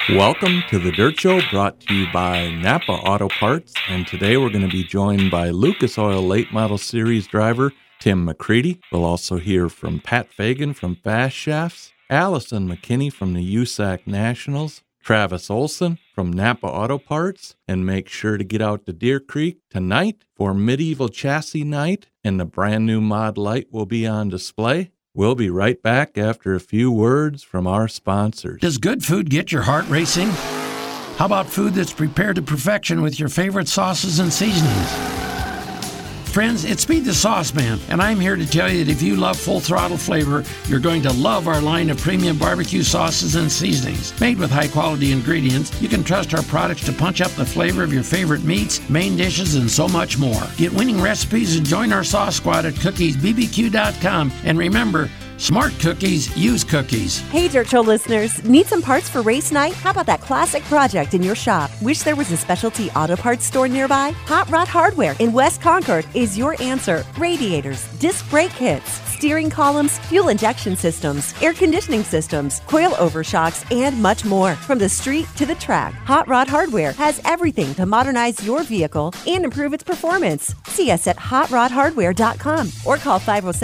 Welcome to the Dirt Show, brought to you by Napa Auto Parts, and today we're going to be joined by Lucas Oil Late Model Series driver Tim McCready. We'll also hear from Pat Fagan from Fast Shafts, Allison McKinney from the USAC Nationals, Travis Olson from Napa Auto Parts, and make sure to get out to Deer Creek tonight for Medieval Chassis Night, and the brand new Mod Light will be on display. We'll be right back after a few words from our sponsors. Does good food get your heart racing? How about food that's prepared to perfection with your favorite sauces and seasonings? Friends, it's me, the Sauce Man, and I'm here to tell you that if you love full throttle flavor, you're going to love our line of premium barbecue sauces and seasonings. Made with high quality ingredients, you can trust our products to punch up the flavor of your favorite meats, main dishes, and so much more. Get winning recipes and join our sauce squad at cookiesbbq.com. And remember, smart cookies use cookies. Hey, Dirt Show listeners, need some parts for race night? How about that classic project in your shop? Wish there was a specialty auto parts store nearby? Hot Rod Hardware in West Concord is your answer. Radiators, disc brake kits, steering columns, fuel injection systems, air conditioning systems, coil overshocks, and much more. From the street to the track, Hot Rod Hardware has everything to modernize your vehicle and improve its performance. See us at hotrodhardware.com or call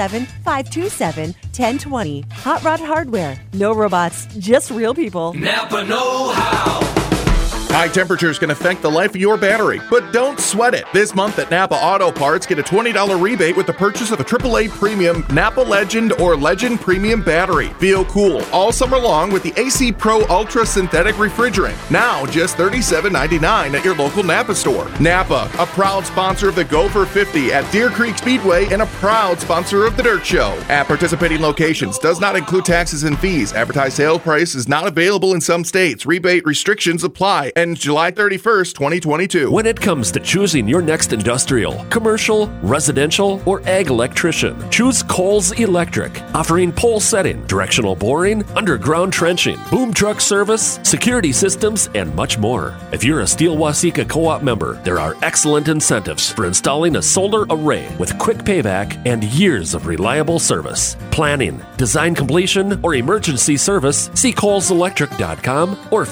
507-527-1020. Hot Rod Hardware. No robots, just real people. Napa know-how. High temperatures can affect the life of your battery, but don't sweat it. This month at Napa Auto Parts, get a $20 rebate with the purchase of a AAA Premium Napa Legend or Legend Premium battery. Feel cool all summer long with the AC Pro Ultra Synthetic Refrigerant. Now just $37.99 at your local Napa store. Napa, a proud sponsor of the Gopher 50 at Deer Creek Speedway and a proud sponsor of the Dirt Show. At participating locations, does not include taxes and fees. Advertised sale price is not available in some states. Rebate restrictions apply. And July 31st, 2022. When it comes to choosing your next industrial, commercial, residential, or ag electrician, choose Coles Electric, offering pole setting, directional boring, underground trenching, boom truck service, security systems, and much more. If you're a Steel Waseca Co-op member, there are excellent incentives for installing a solar array with quick payback and years of reliable service. Planning, design completion, or emergency service, see coleselectric.com or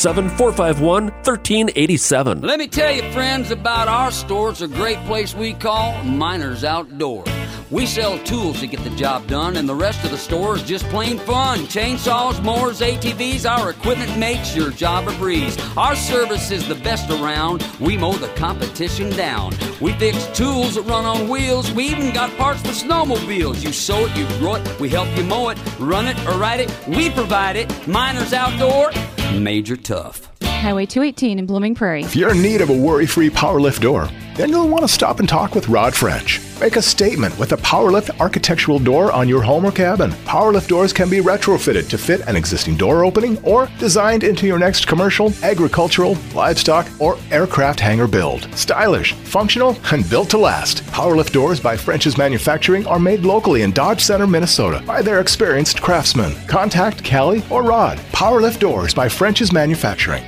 507-451-1387. Let me tell you, friends, about our store. It's a great place we call Miners Outdoor. We sell tools to get the job done, and the rest of the store is just plain fun. Chainsaws, mowers, ATVs, our equipment makes your job a breeze. Our service is the best around. We mow the competition down. We fix tools that run on wheels. We even got parts for snowmobiles. You sew it, you grow it, we help you mow it, run it or ride it. We provide it. Miners Outdoor, Major Tough. Highway 218 in Blooming Prairie. If you're in need of a worry-free power lift door, then you'll want to stop and talk with Rod French. Make a statement with a PowerLift architectural door on your home or cabin. PowerLift doors can be retrofitted to fit an existing door opening or designed into your next commercial, agricultural, livestock, or aircraft hangar build. Stylish, functional, and built to last. PowerLift doors by French's Manufacturing are made locally in Dodge Center, Minnesota by their experienced craftsmen. Contact Callie or Rod. PowerLift doors by French's Manufacturing.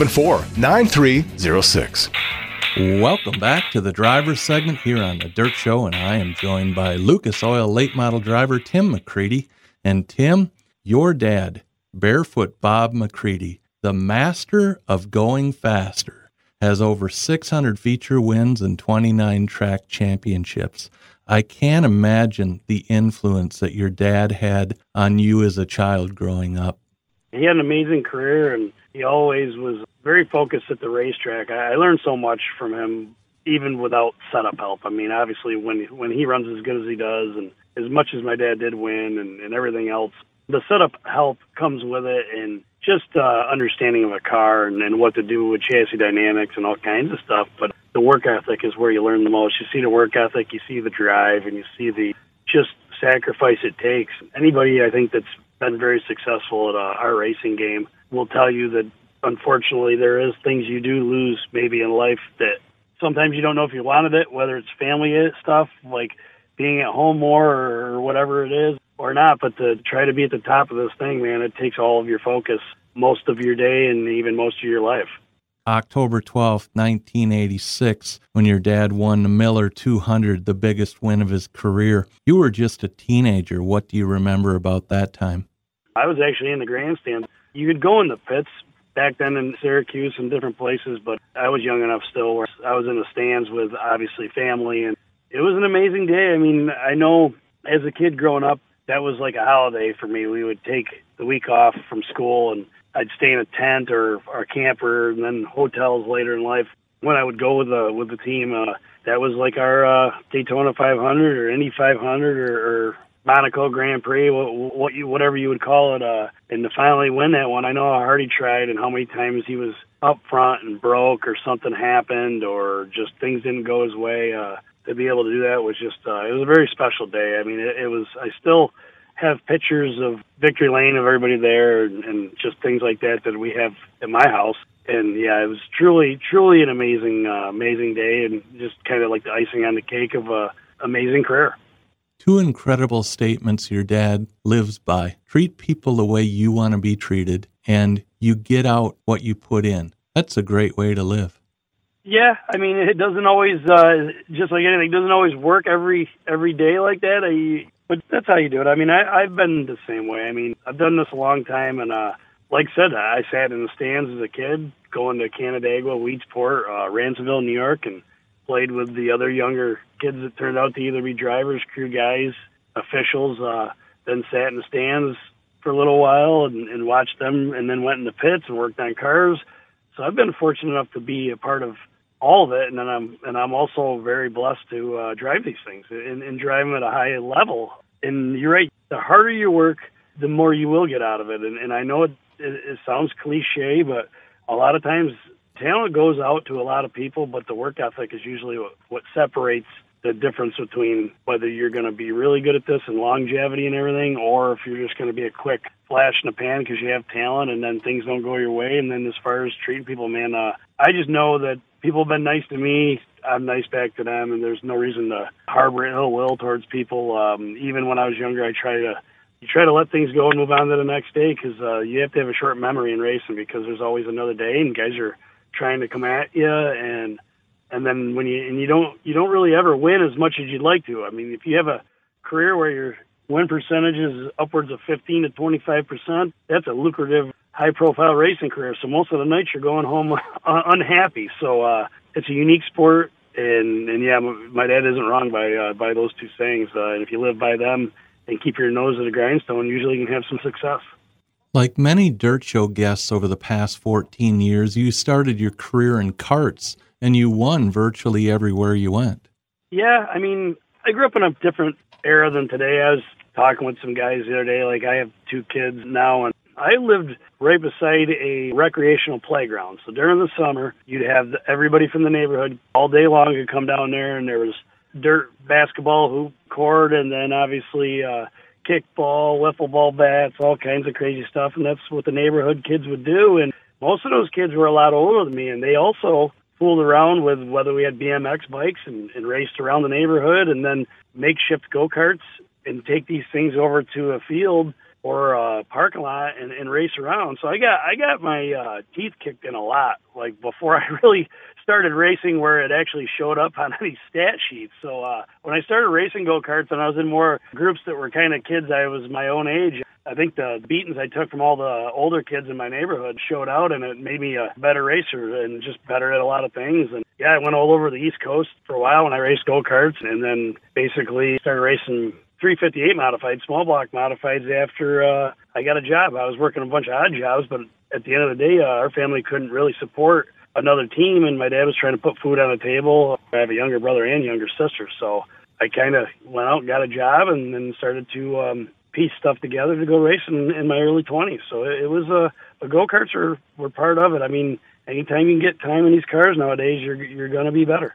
374-9306. Welcome back to the driver's segment here on the Dirt Show, and I am joined by Lucas Oil late model driver Tim McCready. And Tim, your dad, Barefoot Bob McCready, the master of going faster, has over 600 feature wins and 29 track championships. I can't imagine the influence that your dad had on you as a child growing up. He had an amazing career, and he always was very focused at the racetrack. I learned so much from him, even without setup help. I mean, obviously, when he runs as good as he does, and as much as my dad did win and everything else, the setup help comes with it, and just understanding of a car and what to do with chassis dynamics and all kinds of stuff. But the work ethic is where you learn the most. You see the work ethic, you see the drive, and you see the just sacrifice it takes. Anybody, I think, that's been very successful at our racing game will tell you that, unfortunately, there is things you do lose maybe in life that sometimes you don't know if you wanted it, whether it's family stuff, like being at home more or whatever it is, or not. But to try to be at the top of this thing, man, it takes all of your focus most of your day and even most of your life. October 12th, 1986, when your dad won the Miller 200, the biggest win of his career. You were just a teenager. What do you remember about that time? I was actually in the grandstand. You could go in the pits back then in Syracuse and different places, but I was young enough still where I was in the stands with obviously family, and it was an amazing day. I mean, I know as a kid growing up, that was like a holiday for me. We would take the week off from school, and I'd stay in a tent or a camper, and then hotels later in life. When I would go with the team, that was like our Daytona 500 or Indy 500 or Monaco Grand Prix, whatever you would call it. And to finally win that one, I know how hard he tried and how many times he was up front and broke or something happened or just things didn't go his way. To be able to do that was just, it was a very special day. I mean, it was, I still have pictures of Victory Lane of everybody there and just things like that we have at my house. And yeah, it was truly, truly an amazing day, and just kind of like the icing on the cake of a amazing career. Two incredible statements your dad lives by. Treat people the way you want to be treated, and you get out what you put in. That's a great way to live. Yeah, I mean, it doesn't always, just like anything, it doesn't always work every day like that. But that's how you do it. I mean, I've been the same way. I mean, I've done this a long time, and like I said, I sat in the stands as a kid, going to Canandaigua, Weedsport, Ransomville, New York, and played with the other younger kids that turned out to either be drivers, crew guys, officials, then sat in the stands for a little while and watched them, and then went in the pits and worked on cars. So I've been fortunate enough to be a part of all of it, and then I'm also very blessed to drive these things and drive them at a high level. And you're right, the harder you work, the more you will get out of it. And I know it sounds cliche, but a lot of times talent goes out to a lot of people, but the work ethic is usually what separates the difference between whether you're going to be really good at this and longevity and everything, or if you're just going to be a quick flash in the pan because you have talent and then things don't go your way. And then as far as treating people, man, I just know that people have been nice to me. I'm nice back to them, and there's no reason to harbor ill will towards people. Even when I was younger, you try to let things go and move on to the next day, because you have to have a short memory in racing, because there's always another day and guys are trying to come at you, and then when you don't really ever win as much as you'd like to. I mean, if you have a career where your win percentage is upwards of 15 to 25%, that's a lucrative, high-profile racing career. So most of the nights you're going home unhappy. So it's a unique sport, and yeah, my dad isn't wrong by those two sayings. And if you live by them and keep your nose at the grindstone, usually you can have some success. Like many Dirt Show guests over the past 14 years, you started your career in karts, and you won virtually everywhere you went. Yeah, I mean, I grew up in a different era than today. I was talking with some guys the other day, like I have 2 kids now, and I lived right beside a recreational playground. So during the summer, you'd have everybody from the neighborhood all day long could come down there, and there was dirt basketball, hoop court, and then obviously kickball, wiffle ball bats, all kinds of crazy stuff. And that's what the neighborhood kids would do. And most of those kids were a lot older than me, and they also fooled around with whether we had BMX bikes and raced around the neighborhood, and then makeshift go-karts and take these things over to a field or a parking lot and race around. So I got my teeth kicked in a lot, like before I really started racing, where it actually showed up on any stat sheets. So when I started racing go-karts and I was in more groups that were kind of kids, I was my own age, I think the beatings I took from all the older kids in my neighborhood showed out, and it made me a better racer and just better at a lot of things. And yeah, I went all over the East Coast for a while when I raced go-karts, and then basically started racing 358 modified, small block modifieds after I got a job. I was working a bunch of odd jobs, but at the end of the day, our family couldn't really support another team, and my dad was trying to put food on the table. I have a younger brother and younger sister, so I kind of went out and got a job and then started to piece stuff together to go racing in my early 20s. So it was go-karts were part of it. I mean, anytime you can get time in these cars nowadays, you're going to be better.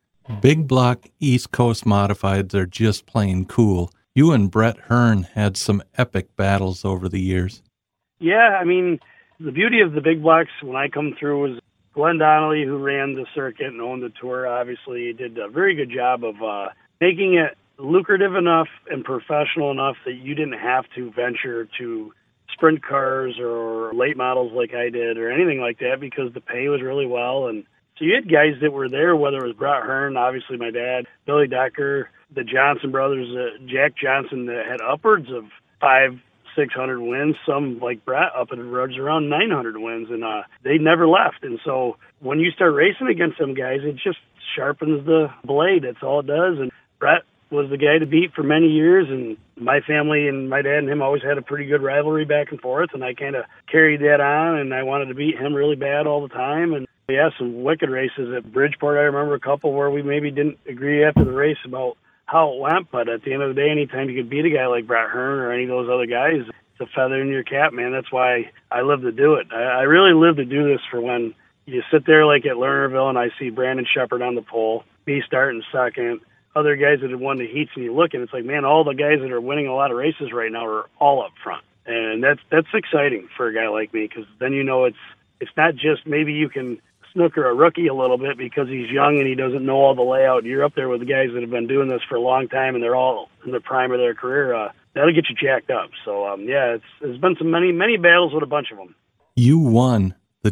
Big block East Coast modifieds are just plain cool. You and Brett Hearn had some epic battles over the years. Yeah, I mean, the beauty of the big blocks when I come through was Glenn Donnelly, who ran the circuit and owned the tour, obviously did a very good job of making it lucrative enough and professional enough that you didn't have to venture to sprint cars or late models like I did or anything like that, because the pay was really well. And so you had guys that were there, whether it was Brett Hearn, obviously my dad, Billy Decker, the Johnson brothers, Jack Johnson, that had upwards of 5, 600 wins, some like Brett up at around 900 wins, and they never left. And so when you start racing against some guys, it just sharpens the blade. That's all it does. And Brett was the guy to beat for many years, and my family and my dad and him always had a pretty good rivalry back and forth, and I kind of carried that on, and I wanted to beat him really bad all the time. And yeah, some wicked races at Bridgeport. I remember a couple where we maybe didn't agree after the race about how it went, but at the end of the day, anytime you could beat a guy like Brett Hearn or any of those other guys, it's a feather in your cap, man. That's why I live to do it. I really live to do this for when you sit there like at Lernerville and I see Brandon Shepard on the pole, me starting second, other guys that have won the heats, and you look and it's like, man, all the guys that are winning a lot of races right now are all up front. And that's exciting for a guy like me, because then you know it's not just maybe you can snooker a rookie a little bit because he's young and he doesn't know all the layout. You're up there with the guys that have been doing this for a long time and they're all in the prime of their career. That'll get you jacked up. So, yeah, there's been some many battles with a bunch of them. You won the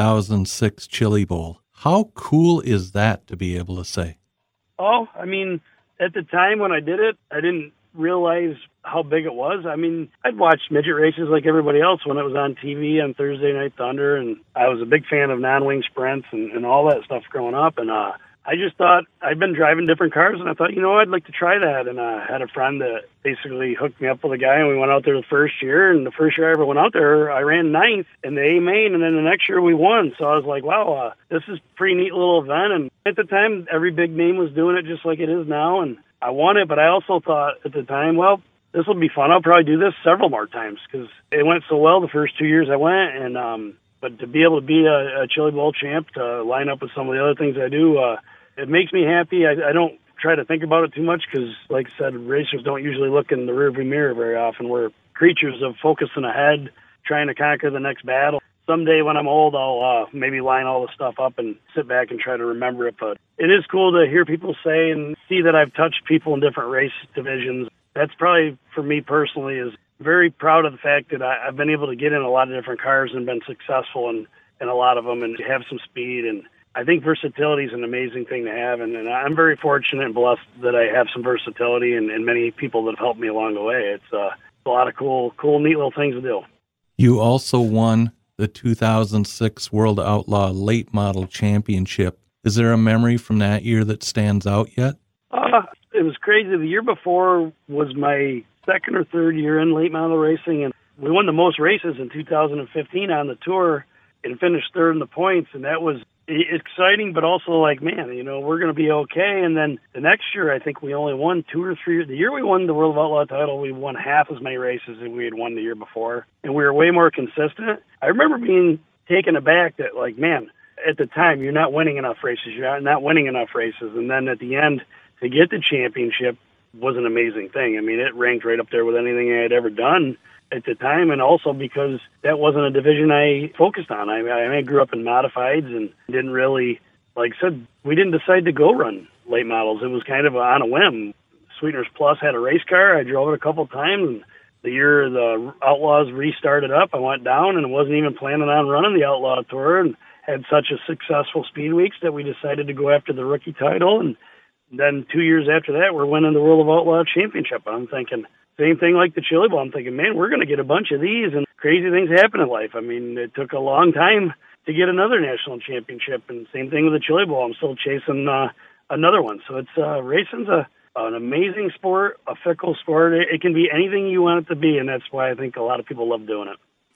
2006 Chili Bowl. How cool is that to be able to say? Oh, I mean, at the time when I did it, I didn't realize how big it was. I mean, I'd watched midget races like everybody else when it was on TV on Thursday Night Thunder, and I was a big fan of non-wing sprints and all that stuff growing up, and I just thought, I'd been driving different cars, and I thought, I'd like to try that, and I had a friend that basically hooked me up with a guy, and we went out there the first year, and the first year I ever went out there, I ran 9th in the A main, and then the next year we won, so I was like, wow, this is a pretty neat little event, and at the time, every big name was doing it just like it is now, and I won it, but I also thought at the time, well, this will be fun. I'll probably do this several more times because it went so well the first 2 years I went. And but to be able to be a Chili Bowl champ, to line up with some of the other things I do, it makes me happy. I don't try to think about it too much because, like I said, racers don't usually look in the rearview mirror very often. We're creatures of focusing ahead, trying to conquer the next battle. Someday when I'm old, I'll maybe line all the stuff up and sit back and try to remember it. But it is cool to hear people say and see that I've touched people in different race divisions. That's probably, for me personally, is very proud of the fact that I've been able to get in a lot of different cars and been successful in a lot of them and have some speed. And I think versatility is an amazing thing to have. And I'm very fortunate and blessed that I have some versatility and many people that have helped me along the way. It's a lot of cool, neat little things to do. You also won the 2006 World Outlaw Late Model Championship. Is there a memory from that year that stands out yet? It was crazy. The year before was my second or third year in late model racing, and we won the most races in 2015 on the tour and finished third in the points, and that was exciting, but also like, man, we're going to be okay. And then the next year, I think we only won 2 or 3. The year we won the World of Outlaw title, we won half as many races as we had won the year before, and we were way more consistent. I remember being taken aback that, like, man, at the time, you're not winning enough races. You're not winning enough races. And then at the end, to get the championship was an amazing thing. I mean, it ranked right up there with anything I had ever done at the time, and also because that wasn't a division I focused on. I grew up in modifieds and didn't really, like I said, we didn't decide to go run late models. It was kind of on a whim. Sweeteners Plus had a race car. I drove it a couple of times, and the year the Outlaws restarted up, I went down and wasn't even planning on running the Outlaw Tour, and had such a successful speed weeks that we decided to go after the rookie title. And then 2 years after that, we're winning the World of Outlaw Championship. I'm thinking, same thing like the Chili Bowl. I'm thinking, man, we're going to get a bunch of these, and crazy things happen in life. I mean, it took a long time to get another national championship, and same thing with the Chili Bowl. I'm still chasing another one. So it's racing's an amazing sport, a fickle sport. It can be anything you want it to be, and that's why I think a lot of people love doing it.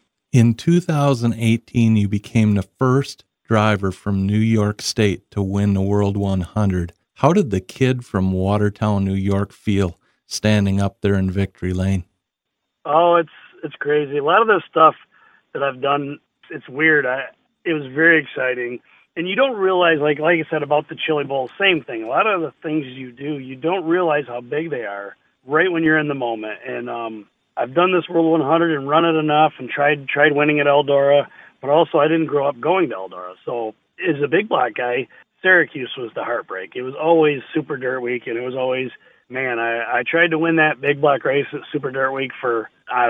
In 2018, you became the first driver from New York State to win the World 100. How did the kid from Watertown, New York feel standing up there in victory lane? Oh, it's crazy. A lot of the stuff that I've done, it's weird. It was very exciting. And you don't realize, like I said about the Chili Bowl, same thing. A lot of the things you do, you don't realize how big they are right when you're in the moment. And I've done this World 100 and run it enough and tried winning at Eldora, but also I didn't grow up going to Eldora. So as a big block guy, Syracuse was the heartbreak. It was always Super Dirt Week, and it was always, man, I tried to win that big block race at Super Dirt Week for,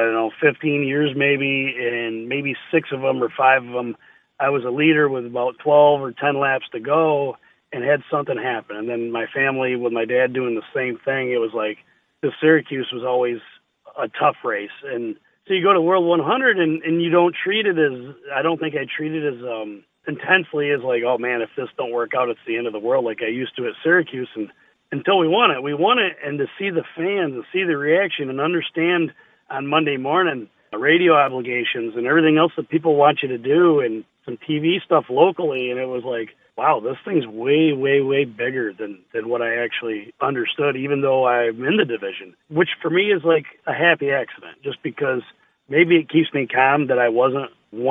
15 years maybe, and maybe 6 of them or 5 of them, I was a leader with about 12 or 10 laps to go and had something happen. And then my family, with my dad doing the same thing, it was like the Syracuse was always a tough race. And So you go to World 100 and you don't treat it as, I don't think I treat it as intensely as like, oh man, if this don't work out, it's the end of the world like I used to at Syracuse. And until we won it, and to see the fans and see the reaction and understand on Monday morning the radio obligations and everything else that people want you to do and some TV stuff locally. And it was like, wow, this thing's way, way, way bigger than what I actually understood, even though I'm in the division, which for me is like a happy accident, just because maybe it keeps me calm that I wasn't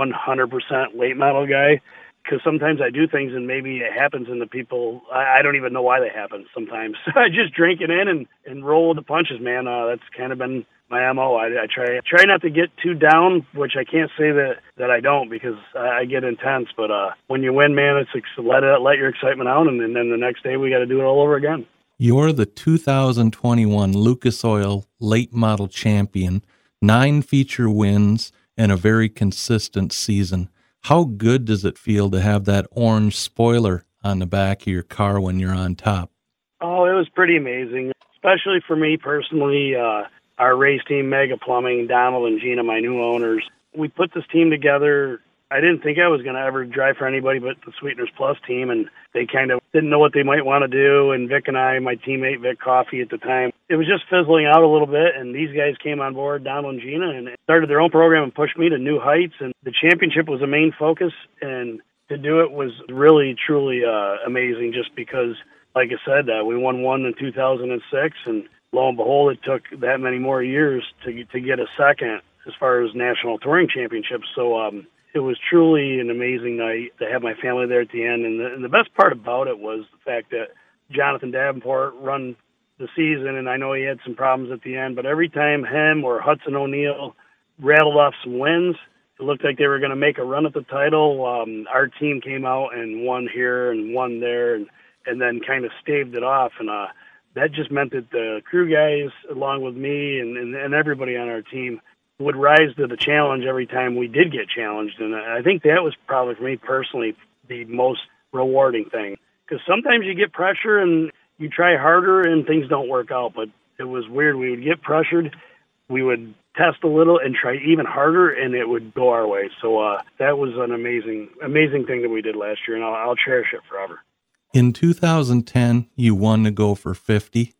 100% late model guy, because sometimes I do things and maybe it happens and the people, I don't even know why they happen sometimes. I just drink it in and roll with the punches, man. That's kind of been my MO. I try not to get too down, which I can't say that I don't, because I get intense. But when you win, man, it's let your excitement out, and then the next day we got to do it all over again. You're the 2021 Lucas Oil Late Model Champion, 9 feature wins, and a very consistent season. How good does it feel to have that orange spoiler on the back of your car when you're on top? Oh, it was pretty amazing, especially for me personally. Our race team, Mega Plumbing, Donald and Gina, my new owners, we put this team together. I didn't think I was going to ever drive for anybody but the Sweeteners Plus team, and they kind of didn't know what they might want to do. And Vic and I, my teammate Vic Coffey at the time, it was just fizzling out a little bit, and these guys came on board, Donald and Gina, and started their own program and pushed me to new heights. And the championship was a main focus, and to do it was really, truly amazing, just because, like I said, we won one in 2006, and lo and behold, it took that many more years to get a second as far as national touring championships. So it was truly an amazing night to have my family there at the end. And the best part about it was the fact that Jonathan Davenport run the season, and I know he had some problems at the end, but every time him or Hudson O'Neill rattled off some wins, it looked like they were going to make a run at the title. Our team came out and won here and won there, and then kind of staved it off. And that just meant that the crew guys, along with me and everybody on our team, would rise to the challenge every time we did get challenged. And I think that was probably, for me personally, the most rewarding thing. Because sometimes you get pressure and you try harder and things don't work out. But it was weird. We would get pressured, we would test a little and try even harder, and it would go our way. So that was an amazing thing that we did last year, and I'll cherish it forever. In 2010, you won to go for 50.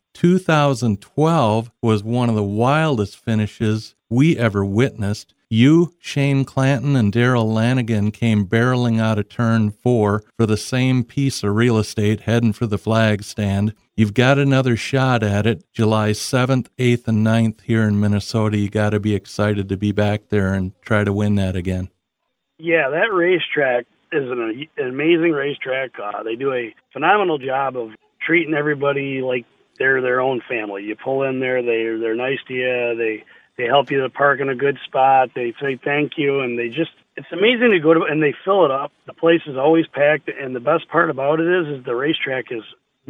2012 was one of the wildest finishes we ever witnessed. You, Shane Clanton, and Darrell Lanigan came barreling out of turn 4 for the same piece of real estate, heading for the flag stand. You've got another shot at it, July 7th, 8th, and 9th here in Minnesota. You got to be excited to be back there and try to win that again. Yeah, that racetrack is an amazing racetrack. They do a phenomenal job of treating everybody like they're their own family. You pull in there, they're nice to you. They help you to park in a good spot. They say thank you, and it's amazing to go to, and they fill it up. The place is always packed, and the best part about it is the racetrack is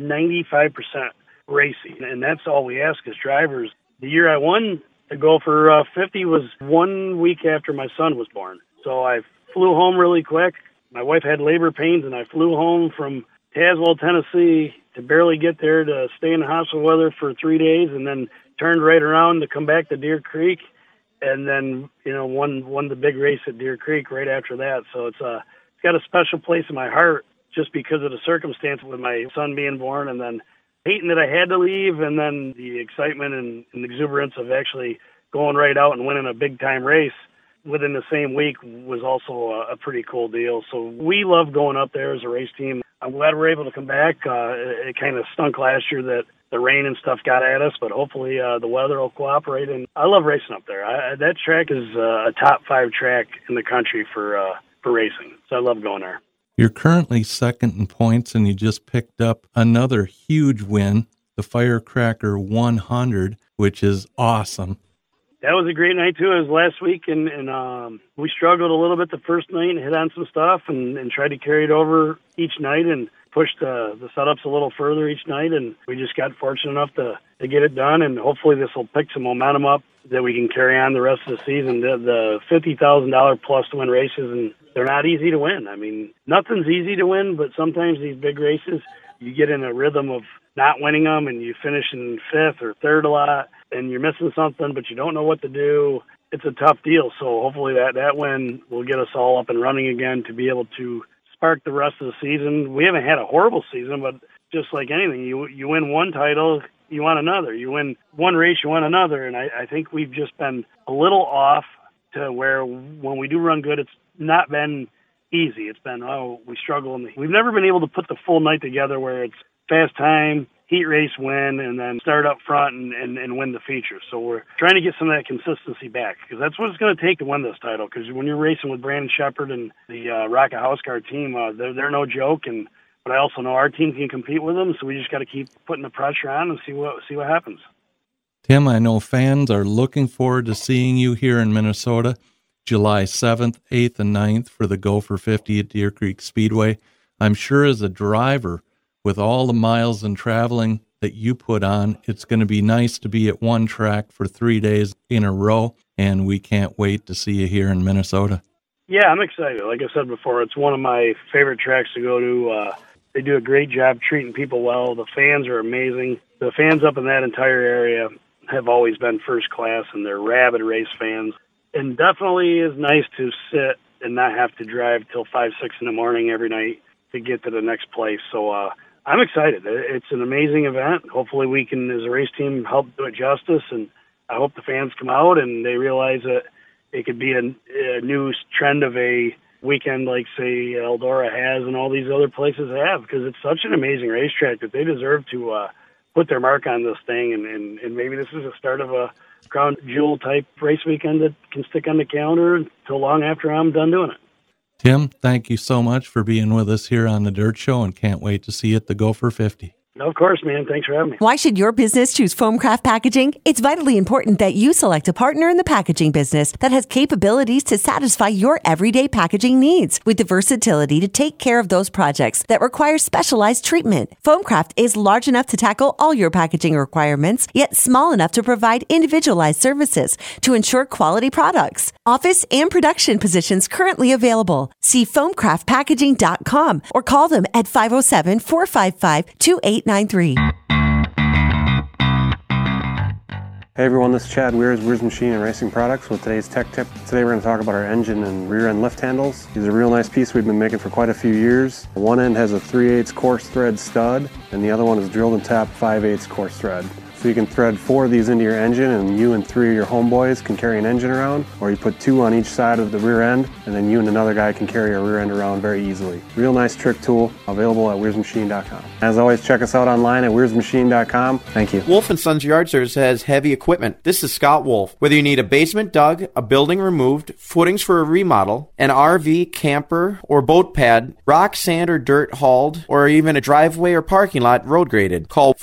95% racing, and that's all we ask as drivers. The year I won to go for 50 was 1 week after my son was born. So I flew home really quick. My wife had labor pains, and I flew home from Tazewell, Tennessee, to barely get there, to stay in the hospital weather for 3 days, and then turned right around to come back to Deer Creek, and then won the big race at Deer Creek right after that. So it's got a special place in my heart just because of the circumstance with my son being born, and then hating that I had to leave, and then the excitement and exuberance of actually going right out and winning a big time race within the same week was also a pretty cool deal. So we love going up there as a race team. I'm glad we're able to come back. It kind of stunk last year that the rain and stuff got at us, but hopefully the weather will cooperate. And I love racing up there. That track is a top 5 track in the country for racing. So I love going there. You're currently second in points, and you just picked up another huge win, the Firecracker 100, which is awesome. That was a great night, too. It was last week, and we struggled a little bit the first night and hit on some stuff and tried to carry it over each night and pushed the setups a little further each night, and we just got fortunate enough to get it done, and hopefully this will pick some momentum up that we can carry on the rest of the season. The $50,000 plus to win races, and they're not easy to win. I mean, nothing's easy to win, but sometimes these big races, you get in a rhythm of not winning them, and you finish in 5th or 3rd a lot, and you're missing something, but you don't know what to do. it's a tough deal. So hopefully that win will get us all up and running again to be able to spark the rest of the season. We haven't had a horrible season, but just like anything, you win one title, you want another. You win one race, you want another. And I think we've just been a little off to where when we do run good, it's not been easy. It's been, we struggle. We've never been able to put the full night together where it's fast time, heat race win, and then start up front and win the feature. So we're trying to get some of that consistency back, because that's what it's going to take to win this title. Because when you're racing with Brandon Sheppard and the Rocket House Car team, they're no joke. But I also know our team can compete with them, so we just got to keep putting the pressure on and see what happens. Tim, I know fans are looking forward to seeing you here in Minnesota, July 7th, 8th, and 9th for the Gopher 50 at Deer Creek Speedway. I'm sure as a driver, with all the miles and traveling that you put on, it's going to be nice to be at one track for 3 days in a row, and we can't wait to see you here in Minnesota. Yeah, I'm excited. Like I said before, it's one of my favorite tracks to go to. They do a great job treating people well. The fans are amazing. The fans up in that entire area have always been first class, and they're rabid race fans. And definitely is nice to sit and not have to drive till 5, 6 in the morning every night to get to the next place. So I'm excited. It's an amazing event. Hopefully we can, as a race team, help do it justice, and I hope the fans come out and they realize that it could be a new trend of a weekend like, say, Eldora has and all these other places have, because it's such an amazing racetrack that they deserve to put their mark on this thing, and maybe this is the start of a crown jewel type race weekend that can stick on the calendar until long after I'm done doing it. Tim, thank you so much for being with us here on The Dirt Show, and can't wait to see you at the Gopher 50. Of course, man. Thanks for having me. Why should your business choose Foamcraft Packaging? It's vitally important that you select a partner in the packaging business that has capabilities to satisfy your everyday packaging needs with the versatility to take care of those projects that require specialized treatment. Foamcraft is large enough to tackle all your packaging requirements, yet small enough to provide individualized services to ensure quality products. Office and production positions currently available. See foamcraftpackaging.com or call them at 507-455-2893. Hey everyone, this is Chad Weirs, Weirs Machine and Racing Products with today's tech tip. Today we're going to talk about our engine and rear end lift handles. These are a real nice piece we've been making for quite a few years. One end has a 3/8 coarse thread stud, and the other one is drilled and tapped 5/8 coarse thread. So you can thread 4 of these into your engine, and you and 3 of your homeboys can carry an engine around, or you put 2 on each side of the rear end, and then you and another guy can carry a rear end around very easily. Real nice trick tool, available at WeirsMachine.com. As always, check us out online at WeirsMachine.com. Thank you. Wolf & Sons Yard Service has heavy equipment. This is Scott Wolf. Whether you need a basement dug, a building removed, footings for a remodel, an RV, camper, or boat pad, rock, sand, or dirt hauled, or even a driveway or parking lot road graded, call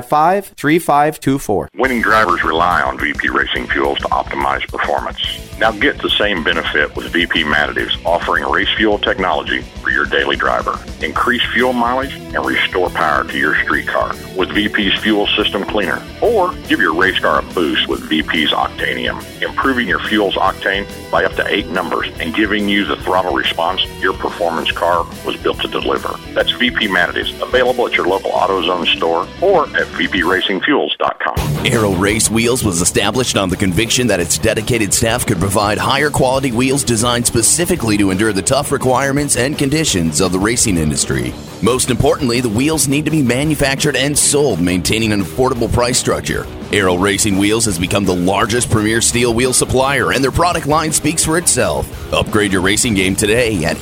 455-3524. Winning drivers rely on VP Racing Fuels to optimize performance. Now get the same benefit with VP Additives, offering race fuel technology for your daily driver. Increase fuel mileage and restore power to your street car with VP's Fuel System Cleaner. Or give your race car a boost with VP's Octanium, improving your fuel's octane by up to 8 numbers and giving you the throttle response your performance car was built to deliver. That's VP Additives, available at your local AutoZone store or at VPRacingFuels.com. Aero Race Wheels was established on the conviction that its dedicated staff could provide higher quality wheels designed specifically to endure the tough requirements and conditions of the racing industry. Most importantly, the wheels need to be manufactured and sold, maintaining an affordable price structure. Aero Racing Wheels has become the largest premier steel wheel supplier, and their product line speaks for itself. Upgrade your racing game today at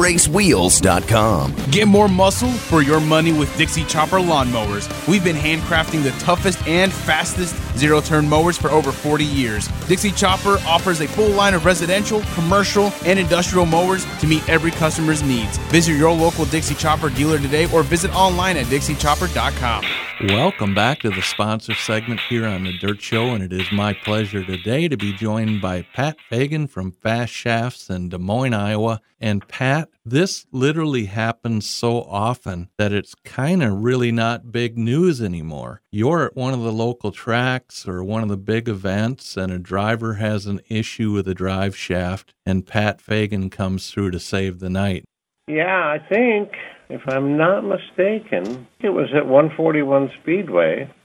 AeroRaceWheels.com. Get more muscle for your money with Dixie Chopper lawnmowers. We've been handcrafting the toughest and fastest zero-turn mowers for over 40 years. Dixie Chopper offers a full line of residential, commercial, and industrial mowers to meet every customer's needs. Visit your local Dixie Chopper dealer today or visit online at DixieChopper.com. Welcome back to the sponsor segment here on The Dirt Show, and it is my pleasure today to be joined by Pat Fagan from Fast Shafts in Des Moines, Iowa. And Pat, this literally happens so often that it's kind of really not big news anymore. You're at one of the local tracks or one of the big events, and a driver has an issue with a drive shaft, and Pat Fagan comes through to save the night. Yeah, I think, if I'm not mistaken, it was at 141 Speedway.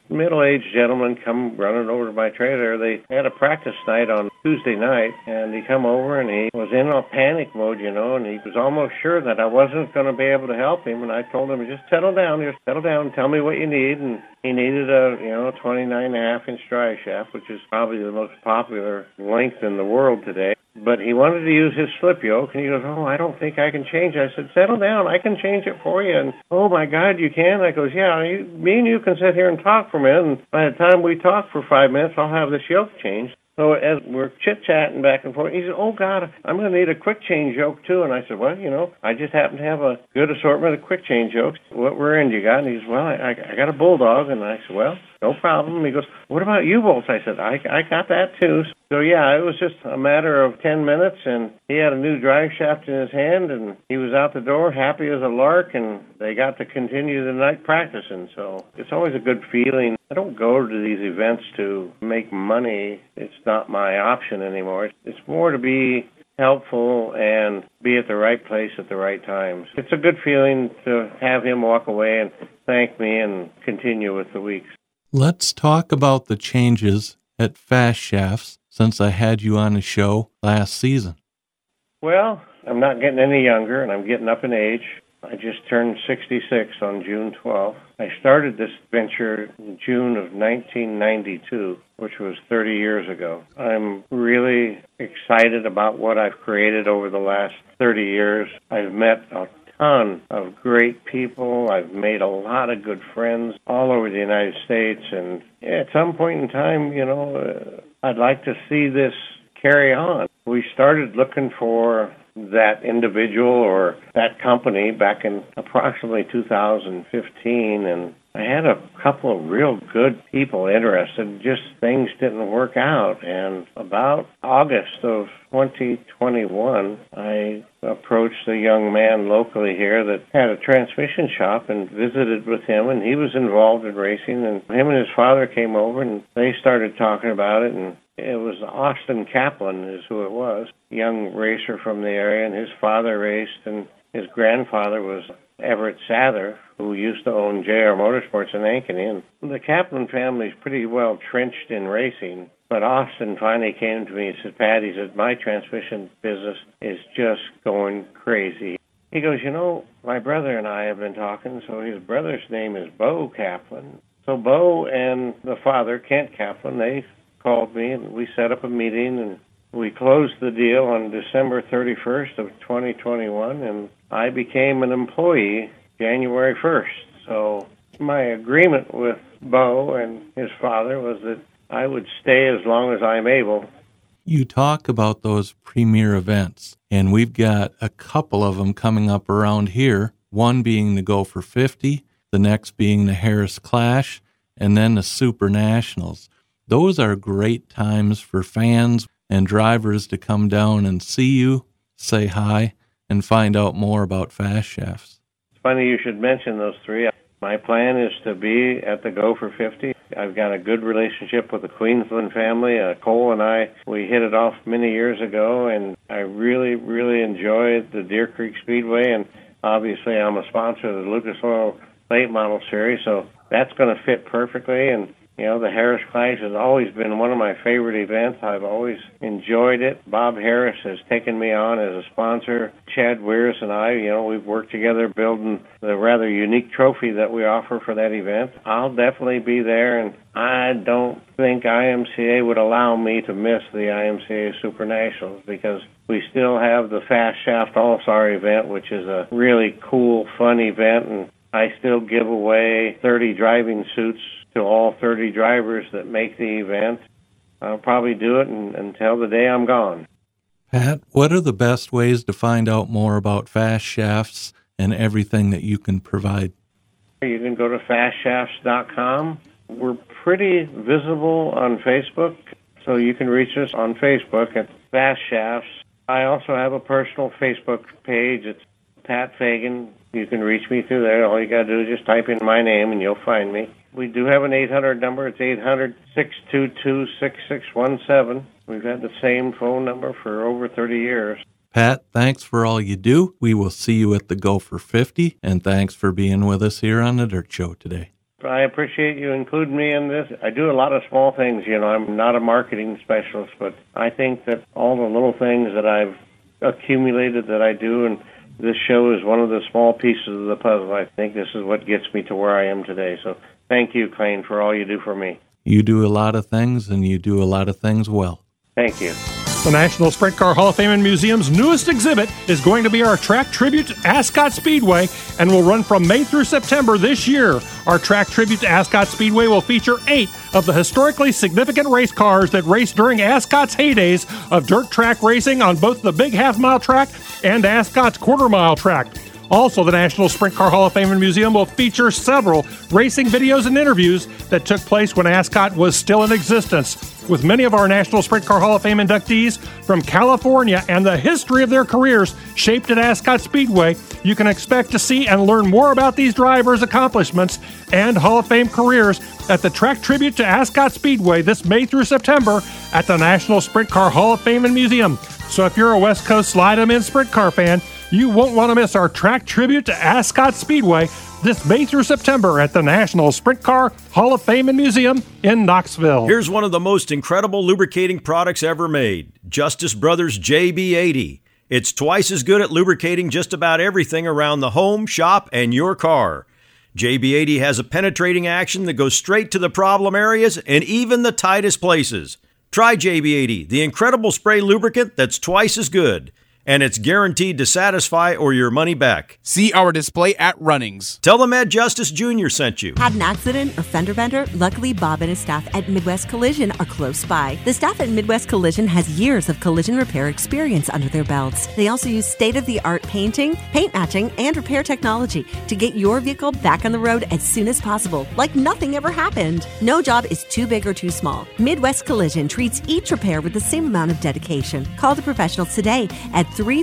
middle-aged gentleman come running over to my trailer. They had a practice night on Tuesday night, and he come over, and he was in a panic mode, and he was almost sure that I wasn't going to be able to help him, and I told him, just settle down, tell me what you need, and he needed a 29.5-inch drive shaft, which is probably the most popular length in the world today. But he wanted to use his slip yoke, and he goes, I don't think I can change it. I said, settle down, I can change it for you. And, oh, my God, you can? I goes, yeah, me and you can sit here and talk for a minute, and by the time we talk for 5 minutes, I'll have this yoke changed. So as we're chit-chatting back and forth, he said, oh, God, I'm going to need a quick change yoke, too. And I said, well, I just happen to have a good assortment of quick change yokes. What rear end you got? And he said, well, I got a Bulldog. And I said, well, no problem. He goes, what about U-bolts? I said, I got that, too. So, yeah, it was just a matter of 10 minutes, and he had a new drive shaft in his hand, and he was out the door happy as a lark, and they got to continue the night practicing. So it's always a good feeling. I don't go to these events to make money. It's not my option anymore. It's more to be helpful and be at the right place at the right time. It's a good feeling to have him walk away and thank me and continue with the weeks. Let's talk about the changes at Fast Shafts since I had you on the show last season. Well, I'm not getting any younger, and I'm getting up in age. I just turned 66 on June 12th. I started this venture in June of 1992, which was 30 years ago. I'm really excited about what I've created over the last 30 years. I've met a ton of great people. I've made a lot of good friends all over the United States, and at some point in time, I'd like to see this carry on. We started looking for that individual or that company back in approximately 2015, and I had a couple of real good people interested. Just things didn't work out, and about August of 2021, I approached a young man locally here that had a transmission shop and visited with him, and he was involved in racing, and him and his father came over, and they started talking about it, and it was Austin Kaplan is who it was, young racer from the area, and his father raced, and his grandfather was Everett Sather, who used to own JR Motorsports in Ankeny. And the Kaplan family is pretty well trenched in racing, but Austin finally came to me and said, Pat, he said, my transmission business is just going crazy. He goes, my brother and I have been talking, so his brother's name is Bo Kaplan. So Bo and the father, Kent Kaplan, they called me, and we set up a meeting, and we closed the deal on December 31st of 2021, and I became an employee January 1st. So my agreement with Bo and his father was that I would stay as long as I'm able. You talk about those premier events, and we've got a couple of them coming up around here, one being the Go for 50, the next being the Harris Clash, and then the Super Nationals. Those are great times for fans and drivers to come down and see you, say hi, and find out more about Fast Shafts. It's funny you should mention those three. My plan is to be at the Go for 50. I've got a good relationship with the Queensland family. Cole and I, we hit it off many years ago, and I really, really enjoy the Deer Creek Speedway, and obviously I'm a sponsor of the Lucas Oil Late Model Series, so that's going to fit perfectly. And the Harris Clash has always been one of my favorite events. I've always enjoyed it. Bob Harris has taken me on as a sponsor. Chad Weirs and I, we've worked together building the rather unique trophy that we offer for that event. I'll definitely be there, and I don't think IMCA would allow me to miss the IMCA Super Nationals because we still have the Fast Shaft All-Star event, which is a really cool, fun event, and I still give away 30 driving suits to all 30 drivers that make the event. I'll probably do it until the day I'm gone. Pat, what are the best ways to find out more about Fast Shafts and everything that you can provide? You can go to fastshafts.com. We're pretty visible on Facebook, so you can reach us on Facebook at Fast Shafts. I also have a personal Facebook page. It's Pat Fagan. You can reach me through there. All you got to do is just type in my name and you'll find me. We do have an 800 number. It's 800-622-6617. We've had the same phone number for over 30 years. Pat, thanks for all you do. We will see you at the Go for 50, and thanks for being with us here on the Dirt Show today. I appreciate you including me in this. I do a lot of small things. I'm not a marketing specialist, but I think that all the little things that I've accumulated that I do, and this show is one of the small pieces of the puzzle. I think this is what gets me to where I am today. So thank you, Clayne, for all you do for me. You do a lot of things, and you do a lot of things well. Thank you. The National Sprint Car Hall of Fame and Museum's newest exhibit is going to be our track tribute to Ascot Speedway and will run from May through September this year. Our track tribute to Ascot Speedway will feature 8 of the historically significant race cars that raced during Ascot's heydays of dirt track racing on both the big half-mile track and Ascot's quarter-mile track. Also, the National Sprint Car Hall of Fame and Museum will feature several racing videos and interviews that took place when Ascot was still in existence. With many of our National Sprint Car Hall of Fame inductees from California and the history of their careers shaped at Ascot Speedway, you can expect to see and learn more about these drivers' accomplishments and Hall of Fame careers at the track tribute to Ascot Speedway this May through September at the National Sprint Car Hall of Fame and Museum. So if you're a West Coast Slide-em-in sprint car fan, you won't want to miss our track tribute to Ascot Speedway this May through September at the National Sprint Car Hall of Fame and Museum in Knoxville. Here's one of the most incredible lubricating products ever made, Justice Brothers JB80. It's twice as good at lubricating just about everything around the home, shop, and your car. JB80 has a penetrating action that goes straight to the problem areas and even the tightest places. Try JB80, the incredible spray lubricant that's twice as good. And it's guaranteed to satisfy or your money back. See our display at Runnings. Tell them Ed Justice Jr. sent you. Had an accident or fender bender? Luckily, Bob and his staff at Midwest Collision are close by. The staff at Midwest Collision has years of collision repair experience under their belts. They also use state-of-the-art painting, paint matching, and repair technology to get your vehicle back on the road as soon as possible, like nothing ever happened. No job is too big or too small. Midwest Collision treats each repair with the same amount of dedication. Call the professionals today at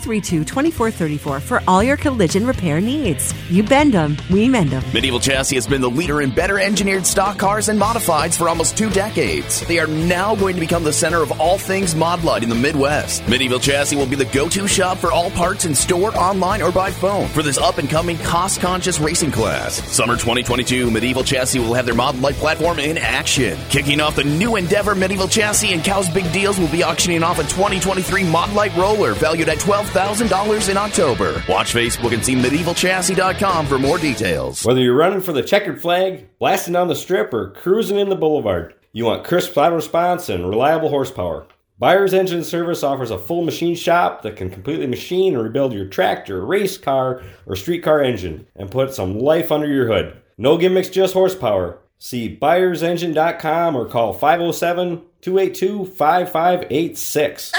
332-2434 for all your collision repair needs. You bend them, we mend them. Medieval Chassis has been the leader in better engineered stock cars and modifieds for almost 2 decades. They are now going to become the center of all things Mod Light in the Midwest. Medieval Chassis will be the go-to shop for all parts in store, online, or by phone for this up-and-coming cost-conscious racing class. Summer 2022, Medieval Chassis will have their Mod Light platform in action. Kicking off the new endeavor, Medieval Chassis and Cow's Big Deals will be auctioning off a 2023 Mod Light roller valued at $12,000 in October. Watch Facebook and see MedievalChassis.com for more details. Whether you're running for the checkered flag, blasting down the strip, or cruising in the boulevard, you want crisp throttle response and reliable horsepower. Byers Engine Service offers a full machine shop that can completely machine and rebuild your tractor, race car, or street car engine and put some life under your hood. No gimmicks, just horsepower. See ByersEngine.com or call 507-282-5586.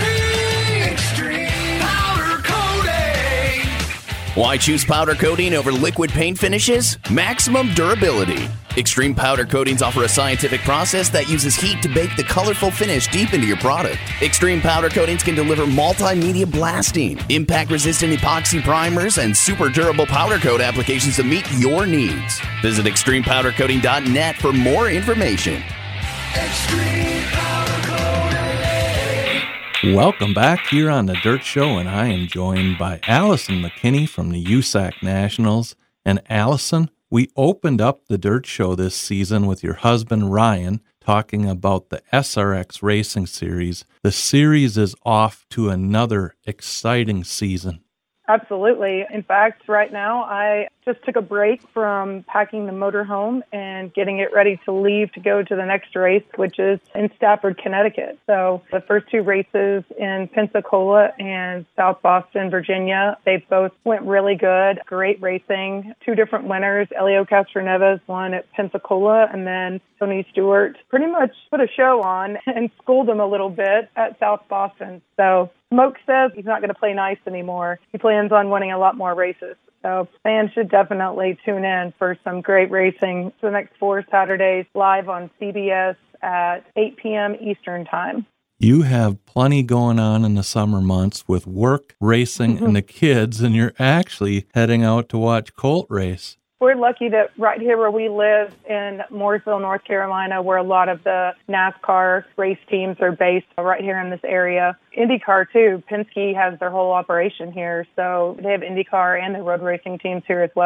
Why choose powder coating over liquid paint finishes? Maximum durability. Extreme Powder Coatings offer a scientific process that uses heat to bake the colorful finish deep into your product. Extreme Powder Coatings can deliver multimedia blasting, impact-resistant epoxy primers, and super durable powder coat applications to meet your needs. Visit ExtremePowderCoating.net for more information. Extreme Powder Coating. Welcome back here on The Dirt Show, and I am joined by Allison McKinney from the USAC Nationals. And Allison, we opened up The Dirt Show this season with your husband, Ryan, talking about the SRX Racing Series. The series is off to another exciting season. Absolutely. In fact, right now, I just took a break from packing the motorhome and getting it ready to leave to go to the next race, which is in Stafford, Connecticut. So the first 2 races in Pensacola and South Boston, Virginia, they both went really good. Great racing. 2 different winners. Elio Castroneves won at Pensacola, and then Tony Stewart pretty much put a show on and schooled him a little bit at South Boston. So Smoke says he's not going to play nice anymore. He plans on winning a lot more races. So fans should definitely tune in for some great racing for the next 4 Saturdays live on CBS at 8 p.m. Eastern Time. You have plenty going on in the summer months with work, racing, and the kids, and you're actually heading out to watch Colt race. We're lucky that right here where we live in Mooresville, North Carolina, where a lot of the NASCAR race teams are based right here in this area. IndyCar, too. Penske has their whole operation here, so they have IndyCar and the road racing teams here as well.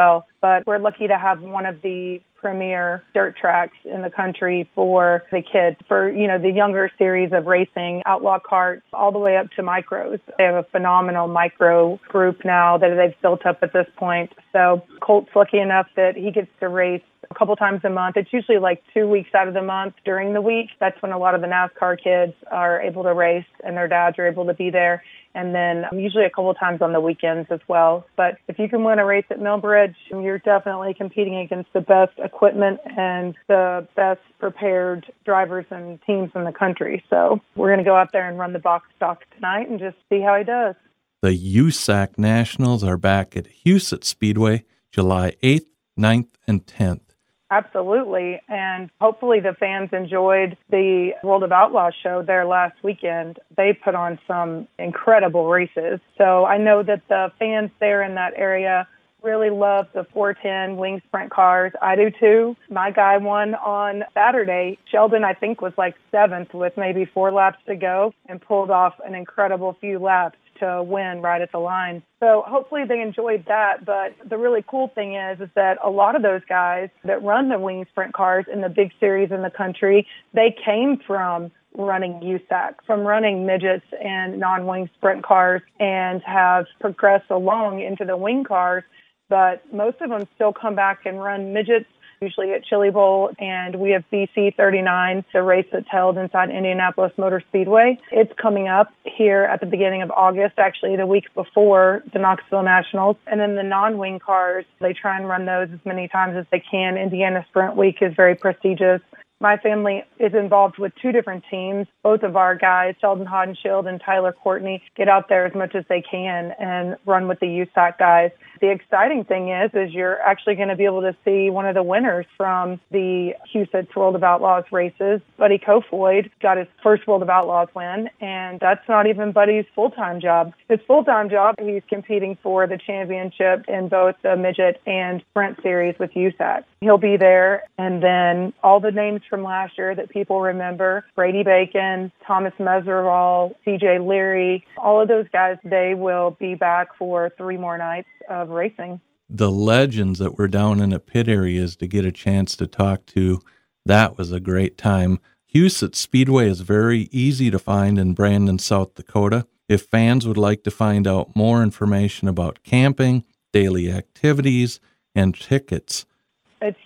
but we're lucky to have one of the premier dirt tracks in the country for the kids, for, the younger series of racing, outlaw karts, all the way up to micros. They have a phenomenal micro group now that they've built up at this point. So Colt's lucky enough that he gets to race a couple times a month. It's usually like 2 weeks out of the month during the week. That's when a lot of the NASCAR kids are able to race and their dads are able to be there. And then usually a couple times on the weekends as well. But if you can win a race at Millbridge, you're definitely competing against the best equipment and the best prepared drivers and teams in the country. So we're going to go out there and run the box stock tonight and just see how he does. The USAC Nationals are back at Huset Speedway, July 8th, 9th, and 10th. Absolutely. And hopefully the fans enjoyed the World of Outlaws show there last weekend. They put on some incredible races. So I know that the fans there in that area really love the 410 wing sprint cars. I do too. My guy won on Saturday. Sheldon, I think, was like 7th with maybe 4 laps to go and pulled off an incredible few laps to win right at the line. So hopefully they enjoyed that. But the really cool thing is that a lot of those guys that run the wing sprint cars in the big series in the country, they came from running USAC, from running midgets and non-wing sprint cars, and have progressed along into the wing cars. But most of them still come back and run midgets, usually at Chili Bowl, and we have BC 39, the race that's held inside Indianapolis Motor Speedway. It's coming up here at the beginning of August, actually the week before the Knoxville Nationals. And then the non-wing cars, they try and run those as many times as they can. Indiana Sprint Week is very prestigious. My family is involved with 2 different teams. Both of our guys, Sheldon Hodenshield and Tyler Courtney, get out there as much as they can and run with the USAC guys. The exciting thing is you're actually going to be able to see one of the winners from the Huset's World of Outlaws races. Buddy Kofoid got his first World of Outlaws win, and that's not even Buddy's full-time job. His full-time job, he's competing for the championship in both the midget and sprint series with USAC. He'll be there, and then all the names from last year that people remember, Brady Bacon, Thomas Meserval, CJ Leary, all of those guys, they will be back for 3 more nights of racing. The legends that were down in the pit areas to get a chance to talk to, that was a great time. Huset Speedway is very easy to find in Brandon, South Dakota. If fans would like to find out more information about camping, daily activities, and tickets, it's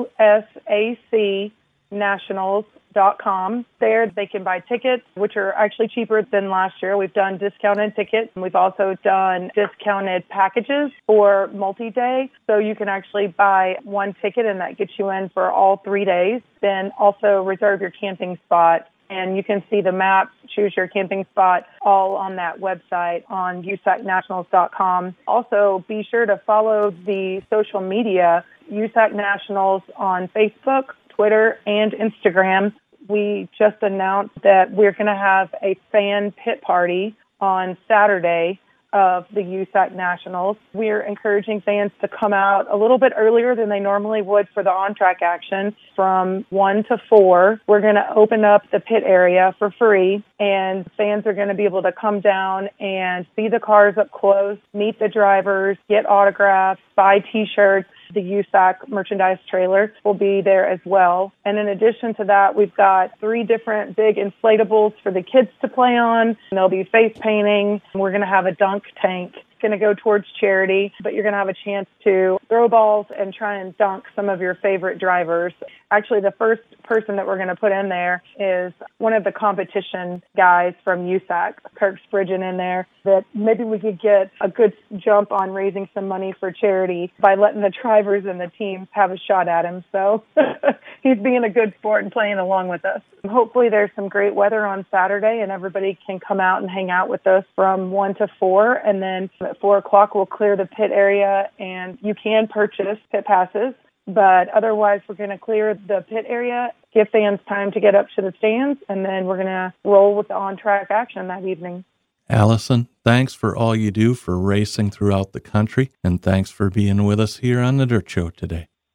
USAC nationals.com. There they can buy tickets, which are actually cheaper than last year. We've done discounted tickets. We've also done discounted packages for multi-day. So you can actually buy 1 ticket and that gets you in for all 3 days. Then also reserve your camping spot. And you can see the maps, choose your camping spot, all on that website on usacnationals.com. Also, be sure to follow the social media, USAC Nationals on Facebook, Twitter, and Instagram. We just announced that we're going to have a fan pit party on Saturday of the USAC Nationals. We're encouraging fans to come out a little bit earlier than they normally would for the on-track action from 1 to 4. We're going to open up the pit area for free, and fans are going to be able to come down and see the cars up close, meet the drivers, get autographs, buy T-shirts. The USAC merchandise trailer will be there as well. And in addition to that, we've got 3 different big inflatables for the kids to play on. And there'll be face painting. We're going to have a dunk tank. It's going to go towards charity, but you're going to have a chance to throw balls and try and dunk some of your favorite drivers. Actually, the first person that we're going to put in there is one of the competition guys from USAC, Kirk Spridgen, in there, that maybe we could get a good jump on raising some money for charity by letting the drivers and the teams have a shot at him. So he's being a good sport and playing along with us. Hopefully there's some great weather on Saturday and everybody can come out and hang out with us from 1 to 4. And then at 4 o'clock, we'll clear the pit area and you can purchase pit passes. But otherwise, we're going to clear the pit area, give fans time to get up to the stands, and then we're going to roll with the on-track action that evening. Allison, thanks for all you do for racing throughout the country, and thanks for being with us here on The Dirt Show today.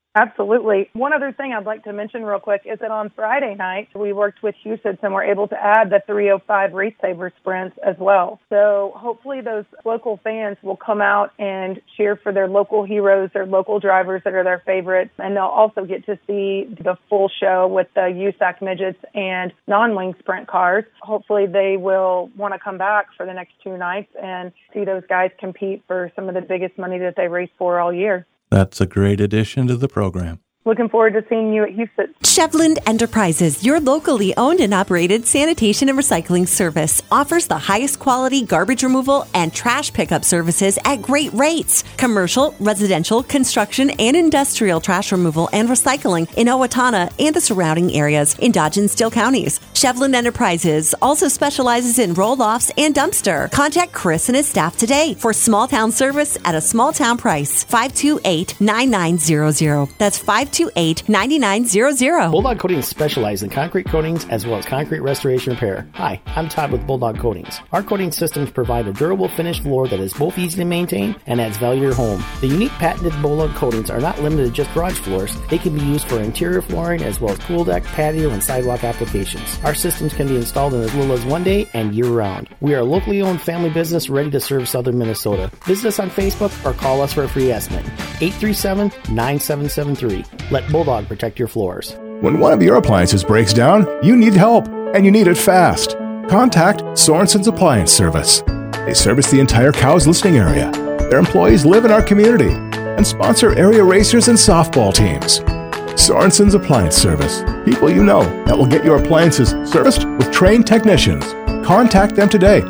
Absolutely. One other thing I'd like to mention real quick is that on Friday night, we worked with Huset's and were able to add the 305 Race Saver sprints as well. So hopefully those local fans will come out and cheer for their local heroes, their local drivers that are their favorites, and they'll also get to see the full show with the USAC midgets and non-wing sprint cars. Hopefully they will want to come back for the next 2 nights and see those guys compete for some of the biggest money that they race for all year. That's a great addition to the program. Looking forward to seeing you at Houston. Chevland Enterprises, your locally owned and operated sanitation and recycling service, offers the highest quality garbage removal and trash pickup services at great rates. Commercial, residential, construction, and industrial trash removal and recycling in Owatonna and the surrounding areas in Dodge and Steele counties. Chevland Enterprises also specializes in roll-offs and dumpster. Contact Chris and his staff today for small town service at a small town price. 528-9900. That's 528-9900. Bulldog Coatings specializes in concrete coatings as well as concrete restoration repair. Hi, I'm Todd with Bulldog Coatings. Our coating systems provide a durable finished floor that is both easy to maintain and adds value to your home. The unique patented Bulldog coatings are not limited to just garage floors. They can be used for interior flooring as well as pool deck, patio, and sidewalk applications. Our systems can be installed in as little as 1 day and year-round. We are a locally owned family business ready to serve Southern Minnesota. Visit us on Facebook or call us for a free estimate. 837-9773. Let Bulldog protect your floors. When one of your appliances breaks down, you need help, and you need it fast. Contact Sorensen's Appliance Service. They service the entire Cows listening area. Their employees live in our community and sponsor area racers and softball teams. Sorensen's Appliance Service. People you know that will get your appliances serviced with trained technicians. Contact them today.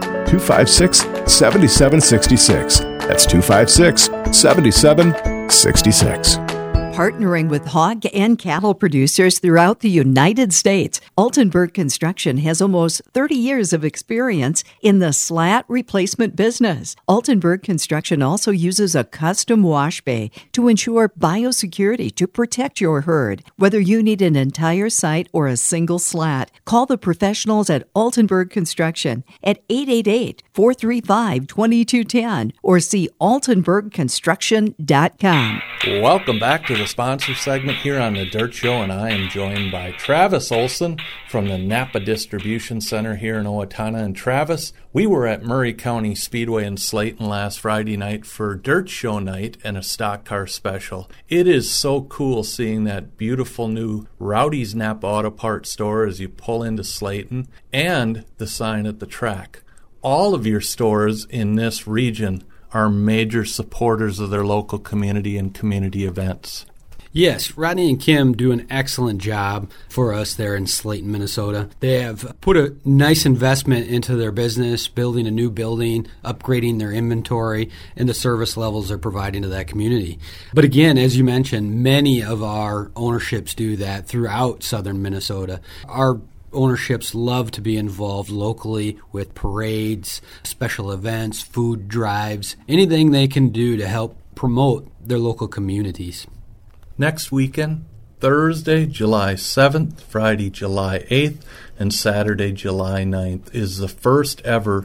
256-7766. That's 256-7766. Partnering with hog and cattle producers throughout the United States, Altenburg Construction has almost 30 years of experience in the slat replacement business. Altenburg Construction also uses a custom wash bay to ensure biosecurity to protect your herd. Whether you need an entire site or a single slat, call the professionals at Altenburg Construction at 888-435-2210 or see altenburgconstruction.com. Welcome back to the sponsor segment here on The Dirt Show, and I am joined by Travis Olson from the Napa Distribution Center here in Owatonna. And Travis, we were at Murray County Speedway in Slayton last Friday night for Dirt Show night and a stock car special. It is so cool seeing that beautiful new Rowdy's Napa Auto Parts store as you pull into Slayton and the sign at the track. All of your stores in this region are major supporters of their local community and community events. Yes, Rodney and Kim do an excellent job for us there in Slayton, Minnesota. They have put a nice investment into their business, building a new building, upgrading their inventory, and the service levels they're providing to that community. But again, as you mentioned, many of our ownerships do that throughout southern Minnesota. Our ownerships love to be involved locally with parades, special events, food drives, anything they can do to help promote their local communities. Next weekend, Thursday, July 7th, Friday, July 8th, and Saturday, July 9th, is the first ever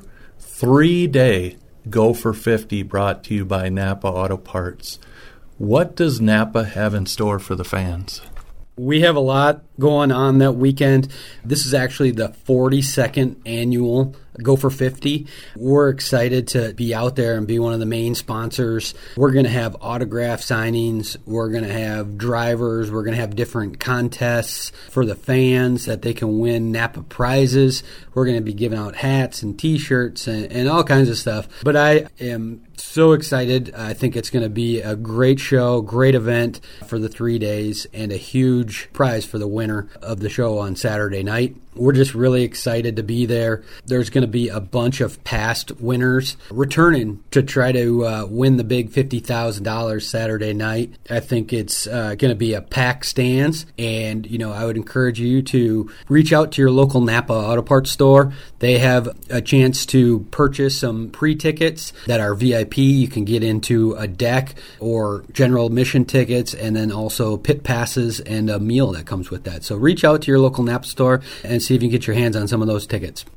3-day Go for 50 brought to you by Napa Auto Parts. What does Napa have in store for the fans? We have a lot going on that weekend. This is actually the 42nd annual Go for 50. We're excited to be out there and be one of the main sponsors. We're going to have autograph signings. We're going to have drivers. We're going to have different contests for the fans that they can win Napa prizes. We're going to be giving out hats and T-shirts and all kinds of stuff. But I am so excited. I think it's going to be a great show, great event for the 3 days, and a huge prize for the winner of the show on Saturday night. We're just really excited to be there. There's going to be a bunch of past winners returning to try to win the big $50,000 Saturday night. I think it's going to be a packed stands, and I would encourage you to reach out to your local Napa Auto Parts store. They have a chance to purchase some pre-tickets that are VIP. You can get into a deck or general admission tickets, and then also pit passes and a meal that comes with that. So reach out to your local Napa store and see if you can get your hands on some of those tickets.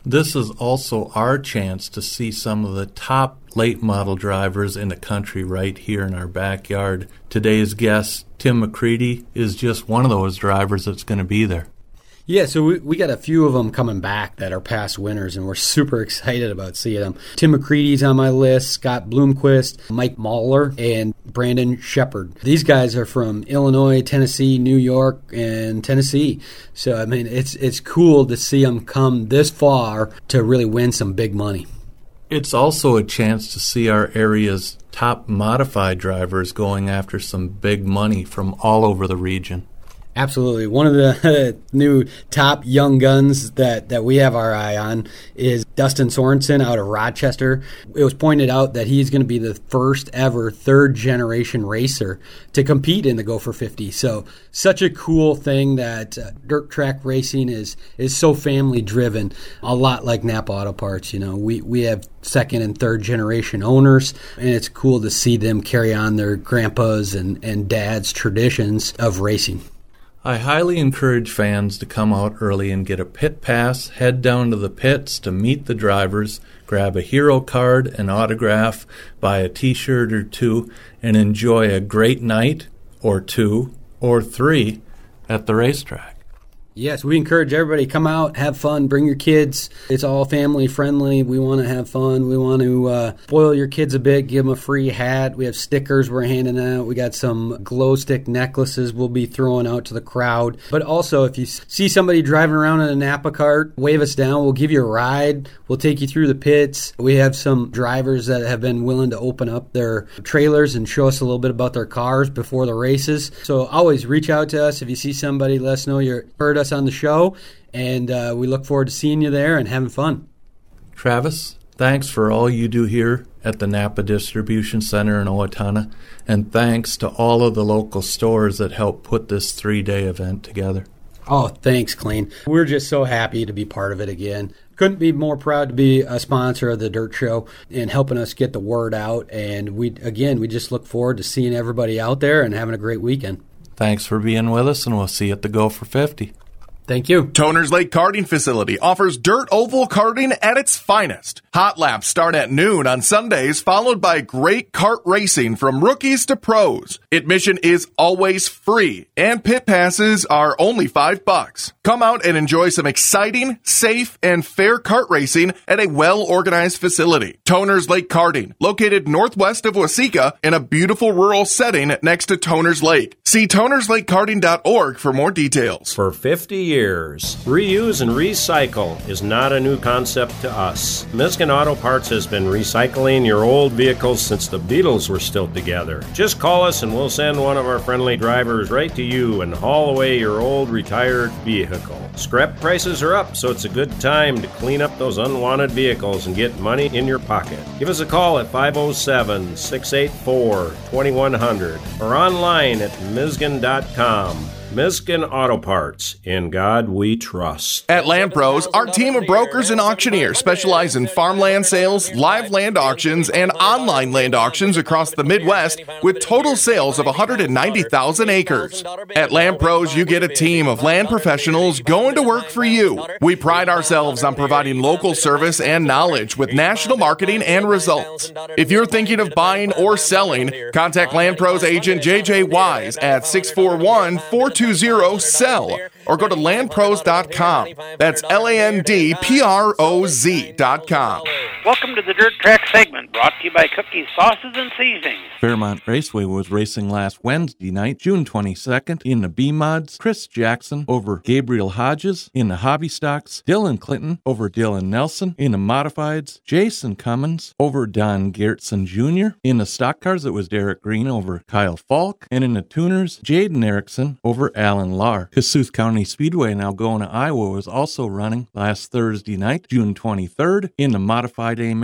This is also our chance to see some of the top late model drivers in the country right here in our backyard. Today's guest, Tim McCready, is just one of those drivers that's going to be there. Yeah, so we got a few of them coming back that are past winners, and we're super excited about seeing them. Tim McCready's on my list, Scott Bloomquist, Mike Mahler, and Brandon Shepard. These guys are from Illinois, Tennessee, New York, and Tennessee. So, I mean, it's cool to see them come this far to really win some big money. It's also a chance to see our area's top modified drivers going after some big money from all over the region. Absolutely. One of the new top young guns that we have our eye on is Dustin Sorensen out of Rochester. It was pointed out that he's going to be the first ever third-generation racer to compete in the Go for 50. So such a cool thing that dirt track racing is so family-driven, a lot like Napa Auto Parts. You know, we have second and third generation owners, and it's cool to see them carry on their grandpa's and dad's traditions of racing. I highly encourage fans to come out early and get a pit pass, head down to the pits to meet the drivers, grab a hero card, an autograph, buy a t-shirt or two, and enjoy a great night, or two, or three, at the racetrack. Yes, we encourage everybody to come out, have fun, bring your kids. It's all family friendly. We want to have fun. We want to spoil your kids a bit, give them a free hat. We have stickers we're handing out. We got some glow stick necklaces we'll be throwing out to the crowd. But also, if you see somebody driving around in a Napa cart, wave us down. We'll give you a ride. We'll take you through the pits. We have some drivers that have been willing to open up their trailers and show us a little bit about their cars before the races. So always reach out to us. If you see somebody, let us know you heard us on the show, and we look forward to seeing you there and having fun. Travis, thanks for all you do here at the Napa Distribution Center in Owatonna, and thanks to all of the local stores that helped put this 3-day event together. Oh, thanks, Clean. We're just so happy to be part of it again. Couldn't be more proud to be a sponsor of the Dirt Show and helping us get the word out, and we just look forward to seeing everybody out there and having a great weekend. Thanks for being with us, and we'll see you at the Go for 50. Thank you. Toner's Lake Karting Facility offers dirt oval karting at its finest. Hot laps start at noon on Sundays, followed by great kart racing from rookies to pros. Admission is always free, and pit passes are only $5. Come out and enjoy some exciting, safe, and fair kart racing at a well-organized facility. Toner's Lake Karting, located northwest of Waseca in a beautiful rural setting next to Toner's Lake. See tonerslakekarting.org for more details. For 50 years, reuse and recycle is not a new concept to us. Miskin Auto Parts has been recycling your old vehicles since the Beatles were still together. Just call us and we'll send one of our friendly drivers right to you and haul away your old retired vehicle. Scrap prices are up, so it's a good time to clean up those unwanted vehicles and get money in your pocket. Give us a call at 507-684-2100 or online at Miskin.com. Miskin Auto Parts. In God we trust. At Land Pros, our team of brokers and auctioneers specialize in farmland sales, live land auctions, and online land auctions across the Midwest with total sales of 190,000 acres. At Land Pros, you get a team of land professionals going to work for you. We pride ourselves on providing local service and knowledge with national marketing and results. If you're thinking of buying or selling, contact Land Pros agent JJ Wise at 641-420-SELL or go to landpros.com. That's LANDPROZ.com. Welcome to the Dirt Track segment, brought to you by Cookies, Sauces, and Seasonings. Fairmont Raceway was racing last Wednesday night, June 22nd, in the B-Mods. Chris Jackson over Gabriel Hodges in the Hobby Stocks. Dylan Clinton over Dylan Nelson in the Modifieds. Jason Cummins over Don Gertson Jr. In the Stock Cars, it was Derek Green over Kyle Falk. And in the Tuners, Jaden Erickson over Alan Lahr. Kossuth County Speedway, now going to Iowa, was also running last Thursday night, June 23rd, in the Modified A main.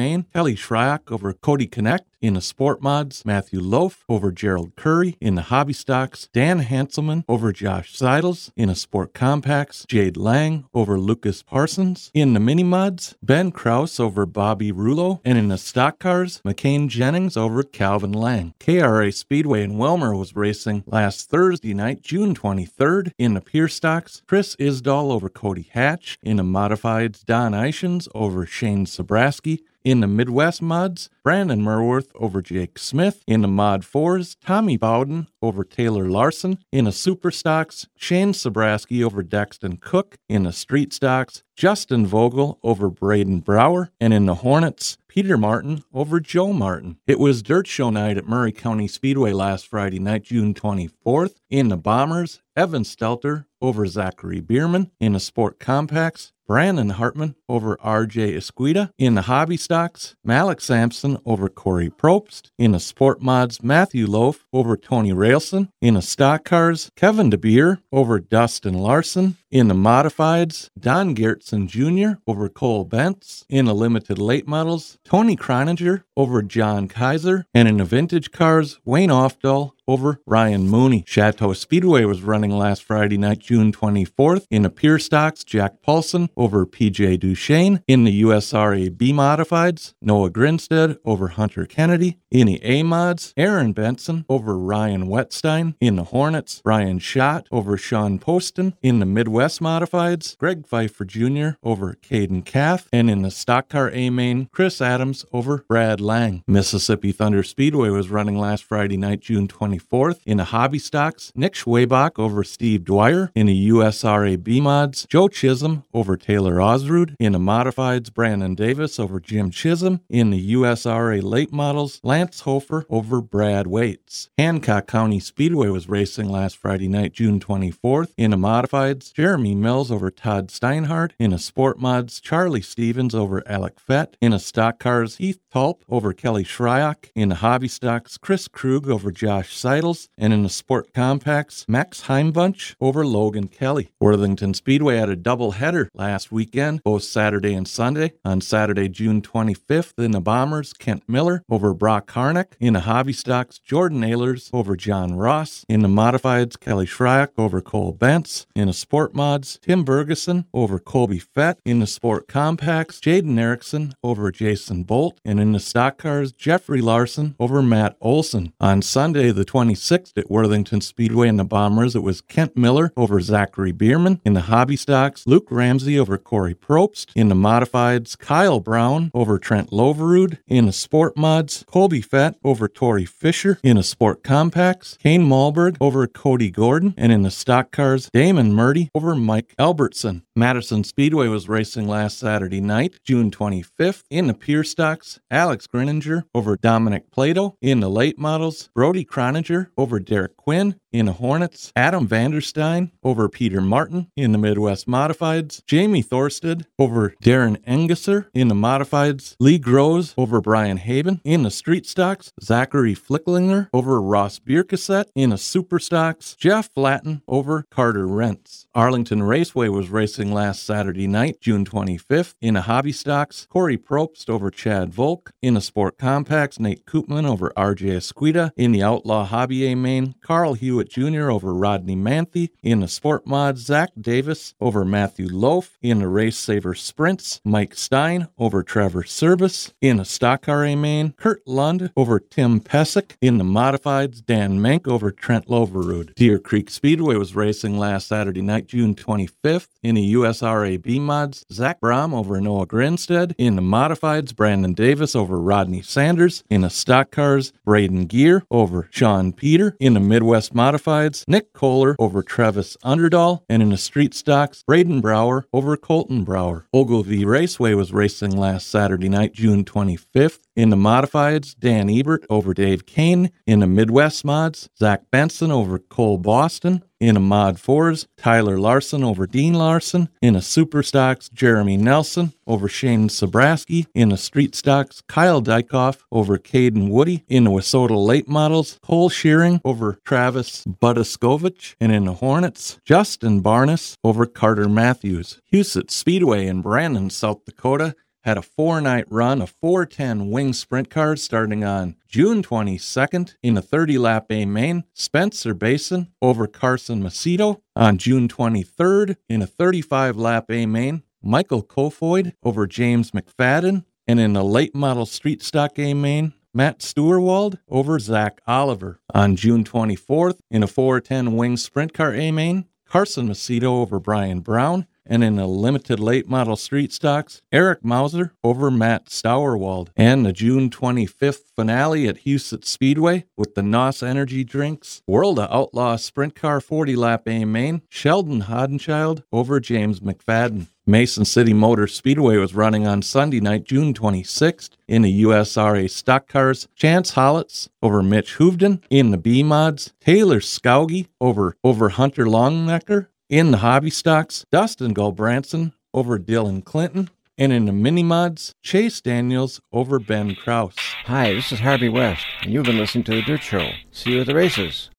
Maine, Kelly Shryock over Cody Connect. In the Sport Mods, Matthew Loaf over Gerald Curry. In the Hobby Stocks, Dan Hanselman over Josh Seidels. In the Sport Compacts, Jade Lang over Lucas Parsons. In the Mini Mods, Ben Krause over Bobby Rulo. And in the Stock Cars, McCain Jennings over Calvin Lang. KRA Speedway in Welmer was racing last Thursday night, June 23rd. In the Pier Stocks, Chris Isdahl over Cody Hatch. In the Modifieds, Don Eichens over Shane Sobraski. In the Midwest Mods, Brandon Merworth over Jake Smith. In the Mod 4s, Tommy Bowden over Taylor Larson. In the Super Stocks, Shane Sobraski over Dexton Cook. In the Street Stocks, Justin Vogel over Braden Brower. And in the Hornets, Peter Martin over Joe Martin. It was Dirt Show night at Murray County Speedway last Friday night, June 24th. In the Bombers, Evan Stelter over Zachary Bierman. In the Sport Compacts, Brandon Hartman over RJ Esquita. In the Hobby Stocks, Malik Sampson over Corey Probst. In the Sport Mods, Matthew Loaf over Tony Railson. In the Stock Cars, Kevin DeBeer over Dustin Larson. In the Modifieds, Don Gertson Jr. over Cole Bentz. In the Limited Late Models, Tony Croninger over John Kaiser. And in the Vintage Cars, Wayne Ofdahl over Ryan Mooney. Chateau Speedway was running last Friday night, June 24th. In the Pier Stocks, Jack Paulson over PJ Duchesne. In the USRA B Modifieds, Noah Grinstead over Hunter Kennedy. In the A Mods, Aaron Benson over Ryan Wetstein. In the Hornets, Brian Schott over Sean Poston. In the Midwest Modifieds, Greg Pfeiffer Jr. over Caden Caff. And in the Stock Car A Main, Chris Adams over Brad Lang. Mississippi Thunder Speedway was running last Friday night, June 24th. In the Hobby Stocks, Nick Schwabach over Steve Dwyer. In the USRA B Mods, Joe Chisholm over Taylor Osrud. In the Modifieds, Brandon Davis over Jim Chisholm. In the USRA Late Models, Lance Hofer over Brad Waits. Hancock County Speedway was racing last Friday night, June 24th. In the Modifieds, Jeremy Mills over Todd Steinhardt. In the Sport Mods, Charlie Stevens over Alec Fett. In the Stock Cars, Heath Tulp over Kelly Shryock. In the Hobby Stocks, Chris Krug over Josh Seidels. And in the Sport Compacts, Max Heimbunch over Logan Kelly. Worthington Speedway had a doubleheader last weekend, both Saturday and Sunday. On Saturday, June 25th, in the Bombers, Kent Miller over Brock Harnick. In the Hobby Stocks, Jordan Ehlers over John Ross. In the Modifieds, Kelly Shryock over Cole Bentz. In the Sport Mods, Tim Bergeson over Colby Fett. In the Sport Compacts, Jaden Erickson over Jason Bolt. And in the Stock Cars, Jeffrey Larson over Matt Olson. On Sunday, the 26th, at Worthington Speedway in the Bombers, it was Kent Miller over Zachary Bierman. In the Hobby Stocks, Luke Ramsey over Corey Probst. In the Modifieds, Kyle Brown over Trent Loverud. In the Sport Mods, Colby Fett over Tori Fisher. In the Sport Compacts, Kane Malberg over Cody Gordon. And in the Stock Cars, Damon Murdy over Mike Albertson. Madison Speedway was racing last Saturday night, June 25th. In the Pier Stocks, Alex Grininger over Dominic Plato. In the Late Models, Brody Croninger over Derek Quinn. In the Hornets, Adam Vanderstein over Peter Martin. In the Midwest Modifieds, Jamie Thorsted over Darren Engesser. In the Modifieds, Lee Groves over Brian Haben. In the Street Stocks, Zachary Flicklinger over Ross Biercassett. In the Super Stocks, Jeff Flatten over Carter Rentz. Arlington Raceway was racing last Saturday night, June 25th. In the Hobby Stocks, Corey Probst over Chad Volk. In the Sport Compacts, Nate Koopman over RJ Esquita. In the Outlaw Hobby A Main, Carl Hewitt Jr. over Rodney Manthe. In the Sport Mods, Zach Davis over Matthew Loaf. In the Race Saver Sprints, Mike Stein over Trevor Service. In the Stock Car A Main, Kurt Lund over Tim Pesic. In the Modifieds, Dan Menk over Trent Loverud. Deer Creek Speedway was racing last Saturday night, June 25th. In the USRA B Mods, Zach Brom over Noah Grinstead. In the Modifieds, Brandon Davis over Rodney Sanders. In the Stock Cars, Braden Gear over Sean Peter. In the Midwest Modifieds, Nick Kohler over Travis Underdahl. And in the Street Stocks, Braden Brower over Colton Brower. Ogilvie Raceway was racing last Saturday night, June 25th. In the Modifieds, Dan Ebert over Dave Kane. In the Midwest Mods, Zach Benson over Cole Boston. In the Mod 4s, Tyler Larson over Dean Larson. In the Super Stocks, Jeremy Nelson over Shane Sobraski. In the Street Stocks, Kyle Dykoff over Caden Woody. In the Wissota Late Models, Cole Shearing over Travis Budaskovich. And in the Hornets, Justin Barnes over Carter Matthews. Huset Speedway in Brandon, South Dakota had a 4-night run of 410 wing sprint cars starting on June 22nd in a 30-lap A main. Spencer Basin over Carson Macedo on June 23rd in a 35-lap A main. Michael Kofoid over James McFadden, and in a late model street stock A main, Matt Stewart over Zach Oliver. On June 24th, in a 410 wing sprint car A main, Carson Macedo over Brian Brown, and in a limited late model street stocks, Eric Mauser over Matt Stauerwald. And the June 25th finale at Huset's Speedway with the NOS Energy Drinks World of Outlaw Sprint Car 40-lap A main, Sheldon Hodenchild over James McFadden. Mason City Motor Speedway was running on Sunday night, June 26th, in the USRA Stock Cars. Chance Hollitz over Mitch Hoovden. In the B-Mods, Taylor Skauge over Hunter Longnecker. In the Hobby Stocks, Dustin Gulbranson over Dylan Clinton. And in the Mini-Mods, Chase Daniels over Ben Krause. Hi, this is Harvey West, and you've been listening to The Dirt Show. See you at the races.